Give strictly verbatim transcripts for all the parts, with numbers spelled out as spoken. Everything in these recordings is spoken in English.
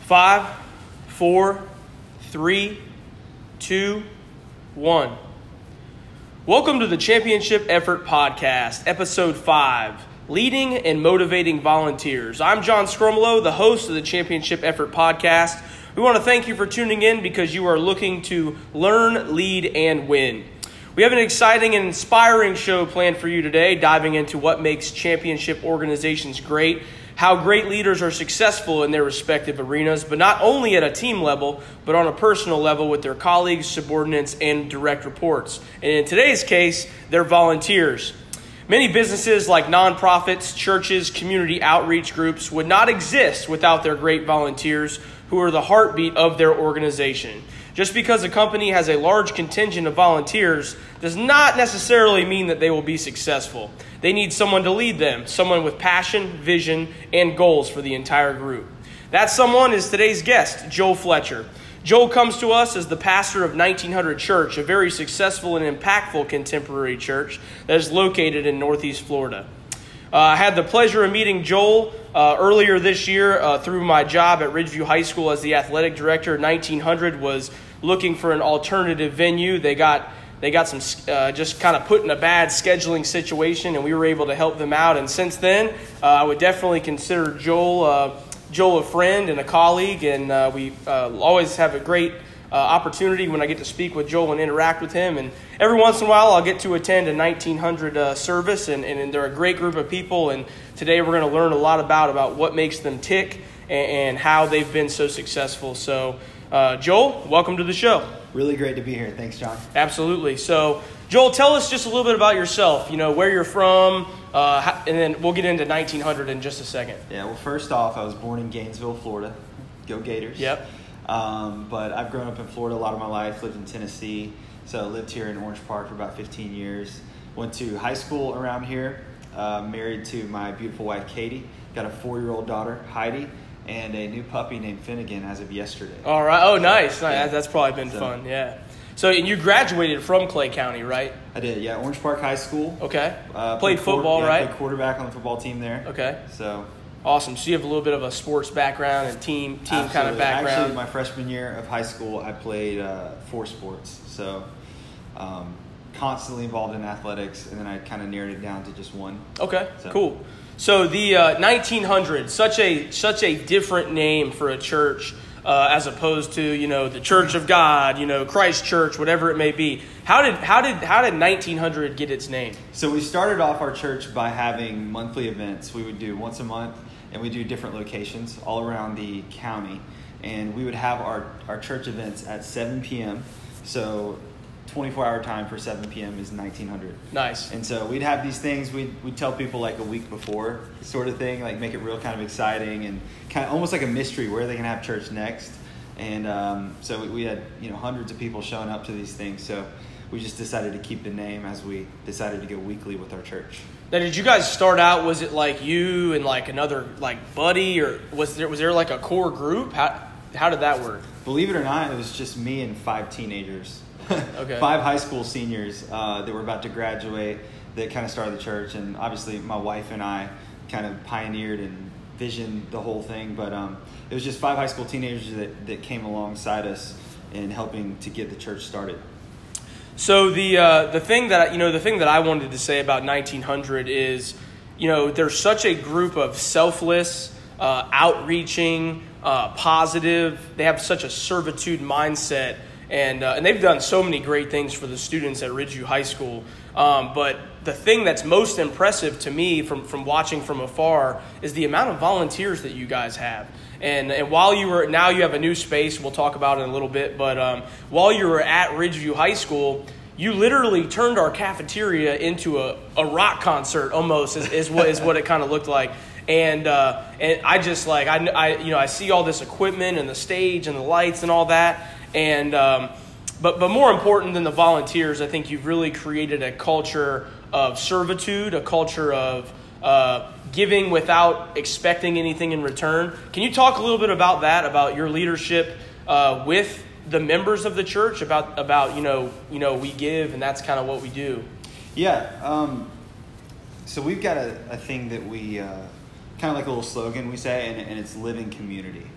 Five, four, three, two, one. Welcome to the Championship Effort Podcast, Episode five, Leading and Motivating Volunteers. I'm John Scrumlow, the host of the Championship Effort Podcast. We want to thank you for tuning in because you are looking to learn, lead, and win. We have an exciting and inspiring show planned for you today, diving into what makes championship organizations great, how great leaders are successful in their respective arenas, but not only at a team level, but on a personal level with their colleagues, subordinates, and direct reports. And in today's case, they're volunteers. Many businesses like nonprofits, churches, community outreach groups would not exist without their great volunteers who are the heartbeat of their organization. Just because a company has a large contingent of volunteers does not necessarily mean that they will be successful. They need someone to lead them, someone with passion, vision, and goals for the entire group. That someone is today's guest, Joel Fletcher. Joel comes to us as the pastor of nineteen hundred Church, a very successful and impactful contemporary church that is located in Northeast Florida. Uh, I had the pleasure of meeting Joel uh, earlier this year uh, through my job at Ridgeview High School as the athletic director. nineteen hundred was looking for an alternative venue. They got they got some uh, just kind of put in a bad scheduling situation, and we were able to help them out. And since then, uh, I would definitely consider Joel uh, Joel a friend and a colleague, and uh, we uh, always have a great uh, opportunity when I get to speak with Joel and interact with him. And every once in a while, I'll get to attend a nineteen hundred uh, service, and, and they're a great group of people. And today we're going to learn a lot about, about what makes them tick and, and how they've been so successful. So, uh, Joel, welcome to the show. Really great to be here. Thanks, John. Absolutely. So, Joel, tell us just a little bit about yourself, you know, where you're from, uh, how, and then we'll get into nineteen hundred in just a second. Yeah, well, first off, I was born in Gainesville, Florida. Go Gators. Yep. Um, but I've grown up in Florida a lot of my life, lived in Tennessee, so I lived here in Orange Park for about fifteen years. Went to high school around here, uh, married to my beautiful wife, Katie. Got a four-year-old daughter, Heidi, and a new puppy named Finnegan as of yesterday. All right. Oh, nice. nice. Yeah. That's probably been so, fun. Yeah. So, and you graduated from Clay County, right? I did, yeah. Orange Park High School. Okay. Uh, played, played football, quarter, yeah, right? Played quarterback on the football team there. Okay. So awesome. So you have a little bit of a sports background and team team absolutely. kind of background. Actually, my freshman year of high school, I played uh, four sports. So um, constantly involved in athletics, and then I kind of narrowed it down to just one. Okay. So. Cool. So the uh, nineteen hundred, such a such a different name for a church uh, as opposed to, you know, the Church of God, you know, Christ Church, whatever it may be. How did how did how did nineteen hundred get its name? So we started off our church by having monthly events. We would do once a month, and we do different locations all around the county. And we would have our, our church events at seven p.m. So twenty-four hour time for seven p.m. is nineteen hundred. Nice. And so we'd have these things, we'd, we'd tell people like a week before sort of thing, like make it real kind of exciting and kind of almost like a mystery where they can have church next. And um, so we, we had, you know, hundreds of people showing up to these things. So we just decided to keep the name as we decided to go weekly with our church. Now, did you guys start out, was it like you and like another like buddy, or was there was there like a core group? How how did that work? Believe it or not, it was just me and five teenagers. Okay. Five high school seniors uh, that were about to graduate that kind of started the church. And obviously my wife and I kind of pioneered and visioned the whole thing. But um, it was just five high school teenagers that, that came alongside us in helping to get the church started. So the uh, the thing that you know the thing that I wanted to say about nineteen hundred is, you know, there's such a group of selfless, uh, outreaching, uh, positive. They have such a servitude mindset, and uh, and they've done so many great things for the students at Ridgeview High School. Um, but the thing that's most impressive to me from from watching from afar is the amount of volunteers that you guys have. And and while you were, now you have a new space, we'll talk about it in a little bit, but um, while you were at Ridgeview High School, you literally turned our cafeteria into a, a rock concert almost, is, is what is what it kind of looked like. And uh, and I just like, I, I you know, I see all this equipment and the stage and the lights and all that. And um, but but more important than the volunteers, I think you've really created a culture of servitude, a culture of uh, giving without expecting anything in return. Can you talk a little bit about that, about your leadership uh, with the members of the church, about about you know you know we give and that's kind of what we do? Yeah. Um, so we've got a, a thing that we uh, kind of like a little slogan we say, and, and it's living community.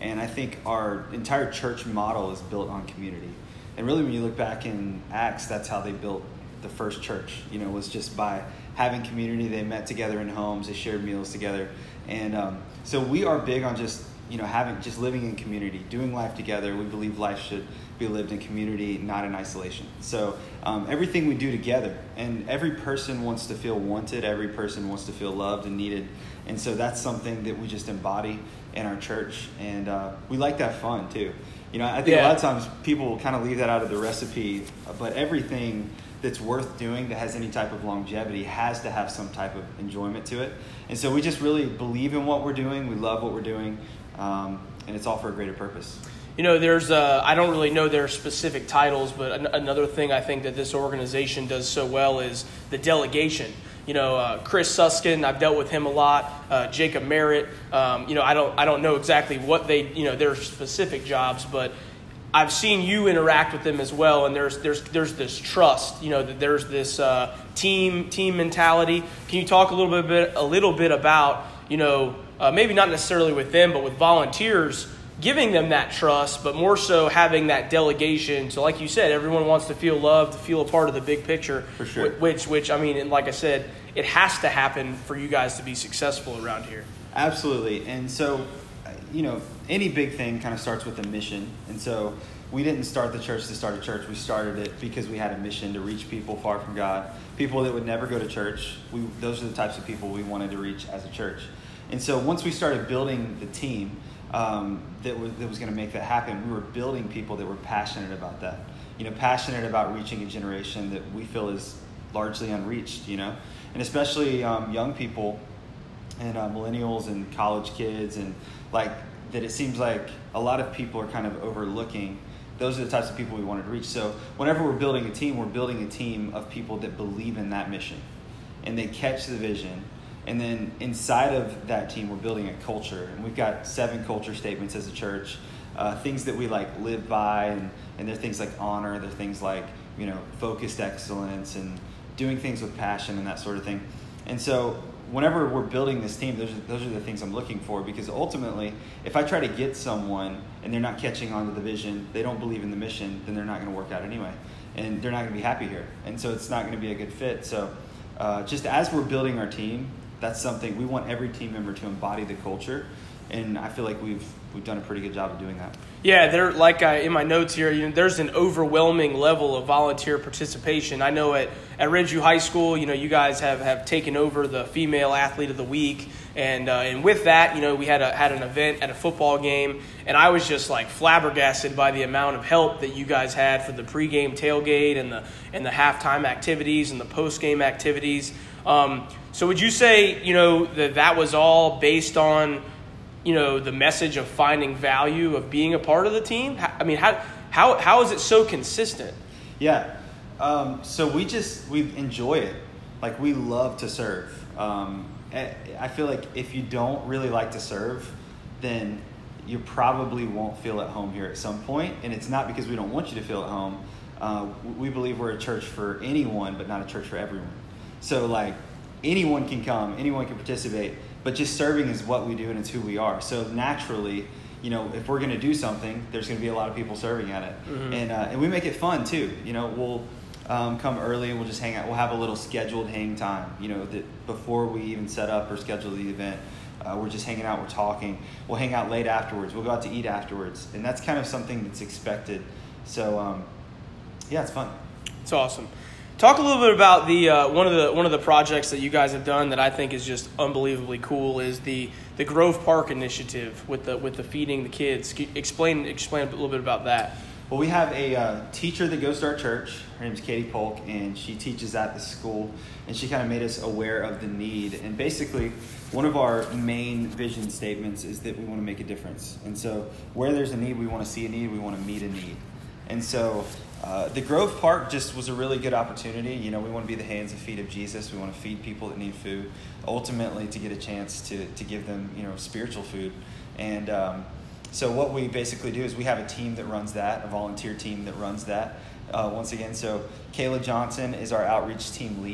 And I think our entire church model is built on community. And really, when you look back in Acts, that's how they built the first church. You know, was just by having community. They met together in homes. They shared meals together. And um, so we are big on just, you know, having just living in community, doing life together. We believe life should be lived in community, not in isolation. So um, everything we do together, and every person wants to feel wanted. Every person wants to feel loved and needed. And so that's something that we just embody in our church. And uh, we like that fun too. You know, I think yeah. a lot of times people kind of leave that out of the recipe, but everything that's worth doing that has any type of longevity has to have some type of enjoyment to it. And so we just really believe in what we're doing. We love what we're doing. Um, and it's all for a greater purpose. You know, there's uh, I don't really know their specific titles, but an- another thing I think that this organization does so well is the delegation. You know, uh, Chris Suskin, I've dealt with him a lot. Uh, Jacob Merritt, um, you know, I don't I don't know exactly what they, you know, their specific jobs, but I've seen you interact with them as well, and there's there's there's this trust. You know, that there's this uh, team team mentality. Can you talk a little bit a little bit about, you know, uh, maybe not necessarily with them, but with volunteers, giving them that trust, but more so having that delegation. So like you said, everyone wants to feel loved, to feel a part of the big picture. For sure. Which, which I mean, and like I said, it has to happen for you guys to be successful around here. Absolutely. And so, you know, any big thing kind of starts with a mission. And so we didn't start the church to start a church. We started it because we had a mission to reach people far from God, people that would never go to church. We, those are the types of people we wanted to reach as a church. And so once we started building the team, Um, that was that was going to make that happen, we were building people that were passionate about that. You know, passionate about reaching a generation that we feel is largely unreached, you know. And especially um, young people and uh, millennials and college kids, and like that it seems like a lot of people are kind of overlooking. Those are the types of people we wanted to reach. So whenever we're building a team, we're building a team of people that believe in that mission and they catch the vision. And then inside of that team, we're building a culture. And we've got seven culture statements as a church, uh, things that we like live by. And, and they're things like honor. They're things like, you know, focused excellence and doing things with passion and that sort of thing. And so whenever we're building this team, those are, those are the things I'm looking for. Because ultimately, if I try to get someone and they're not catching on to the vision, they don't believe in the mission, then they're not going to work out anyway. And they're not going to be happy here. And so it's not going to be a good fit. So uh, just as we're building our team, that's something we want every team member to embody the culture, and I feel like we've we've done a pretty good job of doing that. Yeah, there like I, in my notes here, you know, there's an overwhelming level of volunteer participation. I know at at Ridgeview High School, you know, you guys have, have taken over the female athlete of the week, and uh, and with that, you know, we had a had an event at a football game, and I was just like flabbergasted by the amount of help that you guys had for the pregame tailgate and the and the halftime activities and the postgame activities. Um, so would you say, you know, that that was all based on, you know, the message of finding value of being a part of the team? I mean, how how how is it so consistent? Yeah. Um, so we just, we enjoy it. Like, we love to serve. Um, I feel like if you don't really like to serve, then you probably won't feel at home here at some point. And it's not because we don't want you to feel at home. Uh, we believe we're a church for anyone, but not a church for everyone. So, like, anyone can come, anyone can participate, but just serving is what we do and it's who we are. So naturally, you know, if we're going to do something, there's going to be a lot of people serving at it. Mm-hmm. And uh, and we make it fun too. You know, we'll um, come early and we'll just hang out. We'll have a little scheduled hang time, you know, that before we even set up or schedule the event. Uh, we're just hanging out, we're talking. We'll hang out late afterwards. We'll go out to eat afterwards. And that's kind of something that's expected. So, um, yeah, it's fun. It's awesome. Talk a little bit about the uh, one of the one of the projects that you guys have done that I think is just unbelievably cool is the, the Grove Park initiative with the with the feeding the kids. Explain explain a little bit about that. Well, we have a uh, teacher that goes to our church. Her name's Katie Polk, and she teaches at the school. And she kind of made us aware of the need. And basically, one of our main vision statements is that we want to make a difference. And so where there's a need, we want to see a need, we want to meet a need. And so uh, the Grove Park just was a really good opportunity. You know, we want to be the hands and feet of Jesus. We want to feed people that need food, ultimately to get a chance to to give them, you know, spiritual food. And um, so what we basically do is we have a team that runs that, a volunteer team that runs that. Uh, once again, so Kayla Johnson is our outreach team lead,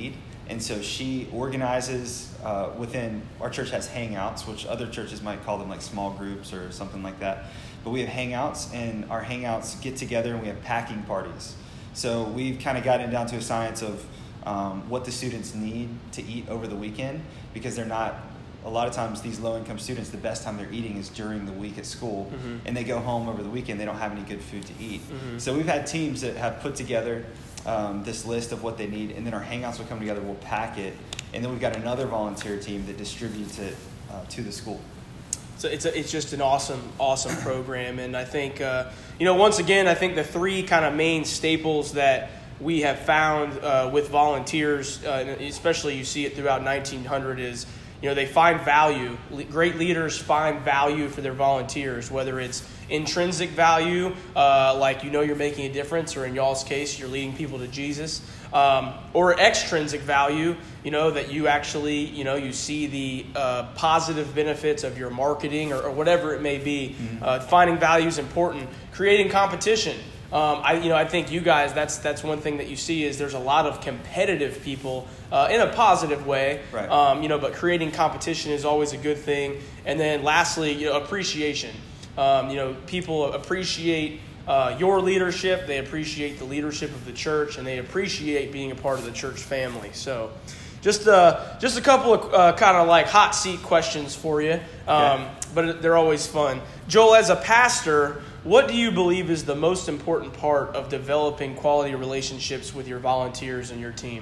And so she organizes uh, within, our church has hangouts, which other churches might call them like small groups or something like that. But we have hangouts, and our hangouts get together and we have packing parties. So we've kind of gotten down to a science of um, what the students need to eat over the weekend, because they're not, a lot of times these low-income students, the best time they're eating is during the week at school, mm-hmm. and they go home over the weekend, they don't have any good food to eat. Mm-hmm. So we've had teams that have put together um, this list of what they need, and then our hangouts will come together, we'll pack it, and then we've got another volunteer team that distributes it uh, to the school. So it's a, it's just an awesome, awesome program. And I think, uh, you know, once again, I think the three kind of main staples that we have found uh, with volunteers, uh, especially you see it throughout nineteen hundred, is, you know, they find value. Le- great leaders find value for their volunteers, whether it's intrinsic value, uh, like you know you're making a difference, or in y'all's case, you're leading people to Jesus, um, or extrinsic value, you know, that you actually, you know, you see the uh, positive benefits of your marketing or, or whatever it may be. Mm-hmm. Uh, finding value is important. Creating competition. Um, I, you know, I think you guys, that's that's one thing that you see is there's a lot of competitive people uh, in a positive way, right. um, you know, but creating competition is always a good thing. And then lastly, you know, appreciation. Um, you know, people appreciate uh, your leadership. They appreciate the leadership of the church, and they appreciate being a part of the church family. So just, uh, just a couple of uh, kind of like hot seat questions for you, um, okay. but they're always fun. Joel, as a pastor, what do you believe is the most important part of developing quality relationships with your volunteers and your team?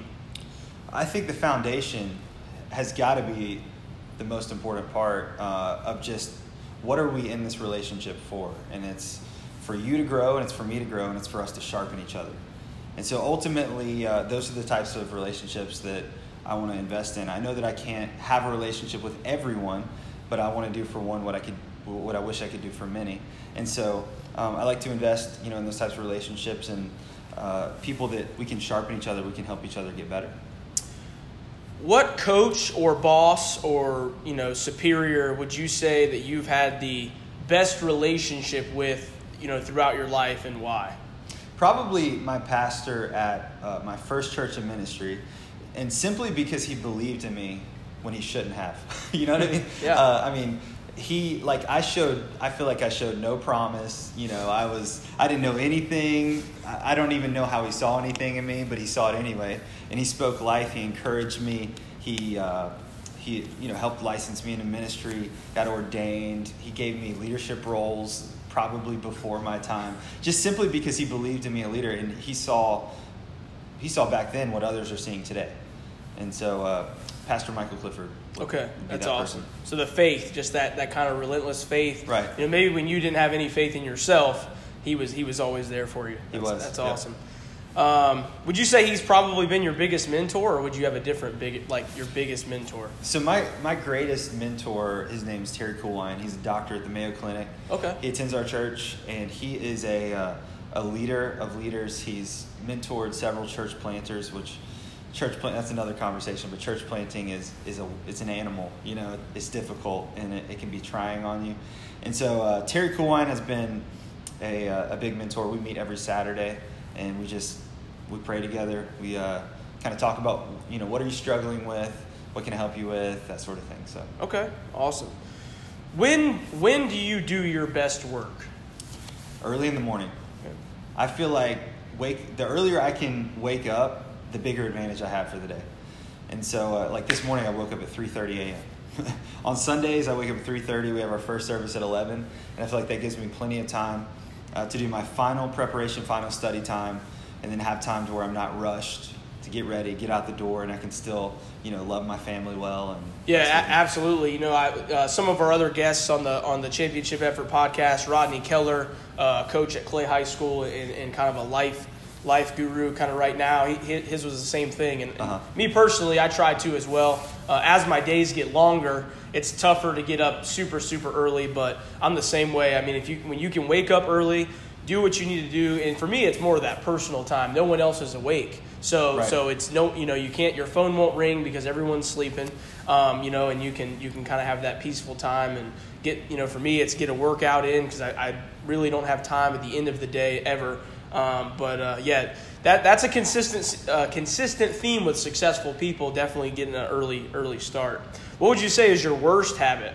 I think the foundation has got to be the most important part uh, of just what are we in this relationship for? And it's for you to grow, and it's for me to grow, and it's for us to sharpen each other. And so ultimately, uh, those are the types of relationships that I want to invest in. I know that I can't have a relationship with everyone, but I want to do for one what I could, what I wish I could do for many. And so um, I like to invest, you know, in those types of relationships and uh, people that we can sharpen each other, we can help each other get better. What coach or boss or, you know, superior would you say that you've had the best relationship with, you know, throughout your life, and why? Probably my pastor at uh, my first church of ministry, and simply because he believed in me when he shouldn't have. You know what I mean? Yeah. Uh, I mean, he, like, I showed, I feel like I showed no promise. You know, I was, I didn't know anything. I, I don't even know how he saw anything in me, but he saw it anyway. And he spoke life. He encouraged me. He, uh, he, you know, helped license me into ministry, got ordained. He gave me leadership roles probably before my time, just simply because he believed in me a leader. And he saw, he saw back then what others are seeing today. And so, uh, Pastor Michael Clifford. Okay, that's that awesome. person. So the faith, just that, that kind of relentless faith. Right. You know, maybe when you didn't have any faith in yourself, he was he was always there for you. That's, He was. That's yeah. awesome. Um, would you say he's probably been your biggest mentor, or would you have a different big, like your biggest mentor? So my, my greatest mentor, his name is Terry Coolwine. He's a doctor at the Mayo Clinic. Okay. He attends our church, and he is a uh, a leader of leaders. He's mentored several church planters, which church plant that's another conversation. But church planting is is a it's an animal. You know, it's difficult, and it, it can be trying on you. And so uh, Terry Coolwine has been a uh, a big mentor. We meet every Saturday, and we just we pray together. We uh, kind of talk about, you know, what are you struggling with? What can I help you with? That sort of thing. So Okay, awesome. When when do you do your best work? Early in the morning. Okay. I feel like wake the earlier I can wake up, the bigger advantage I have for the day. And so, uh, like this morning, I woke up at three thirty a.m. On Sundays, I wake up at three thirty. We have our first service at eleven, and I feel like that gives me plenty of time uh, to do my final preparation, final study time, and then have time to where I'm not rushed to get ready, get out the door, and I can still, you know, love my family well. And Yeah, a- absolutely. You know, I, uh, some of our other guests on the on the Championship Effort podcast, Rodney Keller, uh, coach at Clay High School, and, and kind of a life life guru kind of right now. He, his was the same thing. And, uh-huh. and me personally, I try to as well. Uh, as my days get longer, it's tougher to get up super, super early, but I'm the same way. I mean, if you when you can wake up early, do what you need to do. And for me, it's more of that personal time. No one else is awake. So right. so it's no, you know, you can't, your phone won't ring because everyone's sleeping, um, you know, and you can you can kind of have that peaceful time and get, you know, for me, it's get a workout in because I, I really don't have time at the end of the day ever Um, but uh, yeah, that that's a consistent uh, consistent theme with successful people. Definitely getting an early early start. What would you say is your worst habit?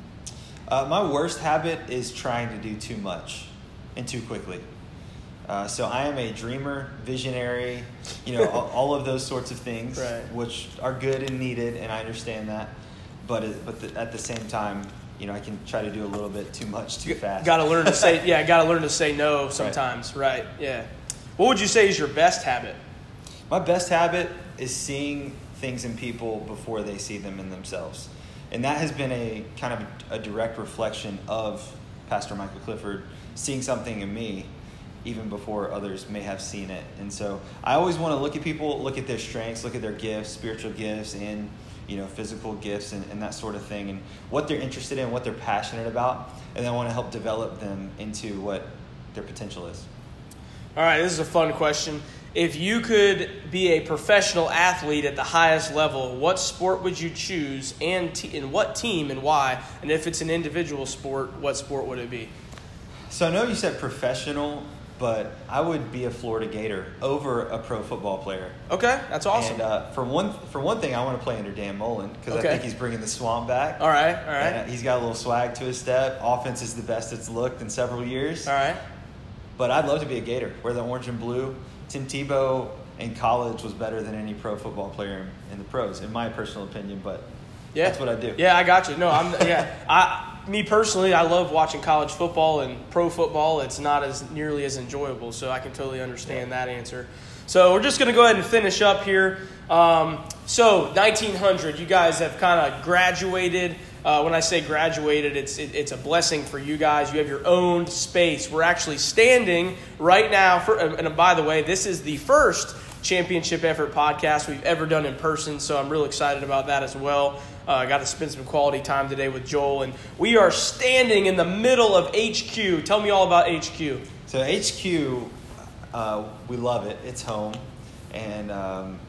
Uh, my worst habit is trying to do too much and too quickly. Uh, so I am a dreamer, visionary, you know, all, all of those sorts of things, right. which are good and needed, and I understand that. But it, but the, at the same time, you know, I can try to do a little bit too much too fast. Got to learn to say yeah. Got to learn to say no sometimes. Right. right. Yeah. What would you say is your best habit? My best habit is seeing things in people before they see them in themselves. And that has been a kind of a direct reflection of Pastor Michael Clifford, seeing something in me even before others may have seen it. And so I always want to look at people, look at their strengths, look at their gifts, spiritual gifts, and you know, physical gifts and, and that sort of thing, and what they're interested in, what they're passionate about, and then I want to help develop them into what their potential is. All right, this is a fun question. If you could be a professional athlete at the highest level, what sport would you choose, and te- and what team and why? And if it's an individual sport, what sport would it be? So I know you said professional, but I would be a Florida Gator over a pro football player. Okay, that's awesome. And uh, for one for one thing, I want to play under Dan Mullen because okay. I think he's bringing the swamp back. All right, all right. And he's got a little swag to his step. Offense is the best it's looked in several years. All right. But I'd love to be a Gator, wear the orange and blue. Tim Tebow in college was better than any pro football player in the pros, in my personal opinion, but yeah. That's what I do. Yeah, I got you. No, I'm yeah. I me personally, I love watching college football and pro football. It's not as nearly as enjoyable, so I can totally understand that answer. So we're just going to go ahead and finish up here. Um, so nineteen hundred, you guys have kind of graduated. Uh, when I say graduated, it's it, it's a blessing for you guys. You have your own space. We're actually standing right now. For, and by the way, this is the first Championship Effort podcast we've ever done in person, so I'm real excited about that as well. I uh, got to spend some quality time today with Joel, and we are standing in the middle of H Q. Tell me all about H Q. So H Q, uh, we love it. It's home, and um,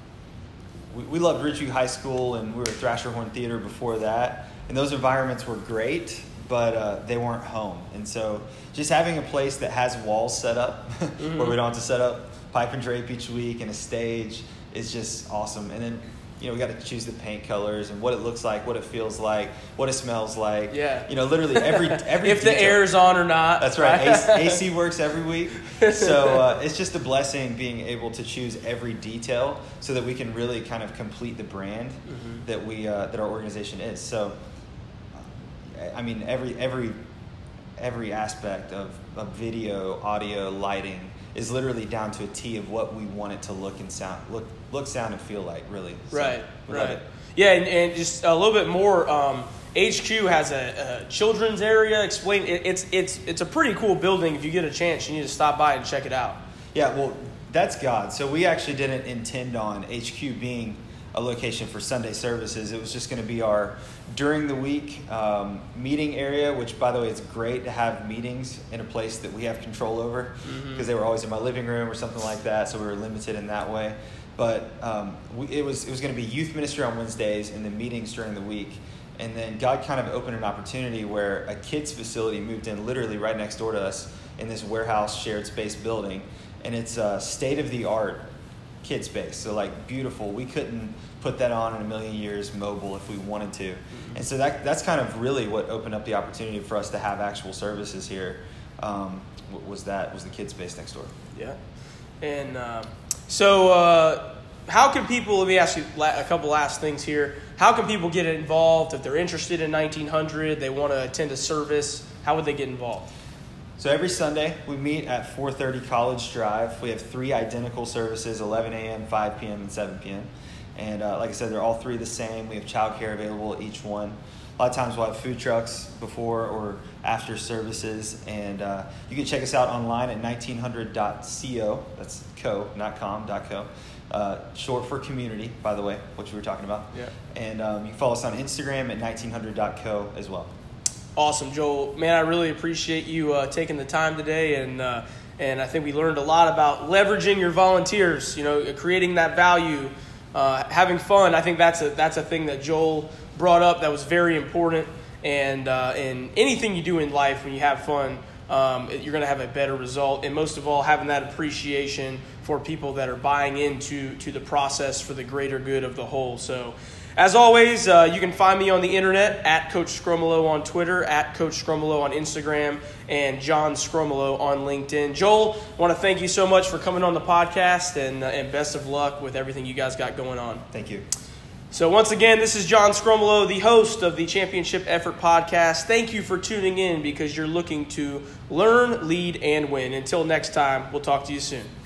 we, we loved Ridgeview High School, and we were at Thrasher Horn Theater before that. And those environments were great, but uh, they weren't home. And so just having a place that has walls set up mm-hmm. where we don't have to set up pipe and drape each week and a stage is just awesome. And then, you know, we got to choose the paint colors and what it looks like, what it feels like, what it smells like. Yeah. You know, literally every every if detail. The air's on or not. That's right. A C works every week. So uh, it's just a blessing being able to choose every detail so that we can really kind of complete the brand mm-hmm. that we uh, that our organization is. So I mean, every every every aspect of, of video, audio, lighting is literally down to a T of what we want it to look and sound, look, look, sound, and feel like. Really, so right, right, yeah, and, and just a little bit more. Um, H Q has a, a children's area. Explain, it, it's it's it's a pretty cool building. If you get a chance, you need to stop by and check it out. Yeah, well, that's God. So we actually didn't intend on H Q being a location for Sunday services. It was just going to be our during the week um, meeting area, which, by the way, it's great to have meetings in a place that we have control over because mm-hmm. they were always in my living room or something like that, so we were limited in that way. But um, we, it was it was going to be youth ministry on Wednesdays and then meetings during the week. And then God kind of opened an opportunity where a kids facility moved in literally right next door to us in this warehouse shared space building, and it's a state-of-the-art kid space, so like beautiful. We couldn't put that on in a million years mobile if we wanted to. Mm-hmm. And so that that's kind of really what opened up the opportunity for us to have actual services here. Um, was that was the kid space next door. Yeah. And uh, so uh, how can people, let me ask you a couple last things here. How can people get involved if they're interested in nineteen hundred, they want to attend a service? How would they get involved? So every Sunday, we meet at four thirty College Drive. We have three identical services, eleven a.m., five p.m., and seven p.m. And uh, like I said, they're all three the same. We have childcare available at each one. A lot of times we'll have food trucks before or after services. And uh, you can check us out online at nineteen hundred dot co. That's co, not com, dot co. Uh, short for community, by the way, which we were talking about. Yeah. And um, you can follow us on Instagram at nineteen hundred dot co as well. Awesome, Joel. Man, I really appreciate you uh, taking the time today, and uh, and I think we learned a lot about leveraging your volunteers. You know, creating that value, uh, having fun. I think that's a that's a thing that Joel brought up that was very important. And uh, and anything you do in life, when you have fun, um, you're going to have a better result. And most of all, having that appreciation for people that are buying into to the process for the greater good of the whole. So as always, uh, you can find me on the internet at Coach Scromolo on Twitter, at Coach Scromolo on Instagram, and John Scromolo on LinkedIn. Joel, I want to thank you so much for coming on the podcast, and, uh, and best of luck with everything you guys got going on. Thank you. So once again, this is John Scromolo, the host of the Championship Effort Podcast. Thank you for tuning in because you're looking to learn, lead, and win. Until next time, we'll talk to you soon.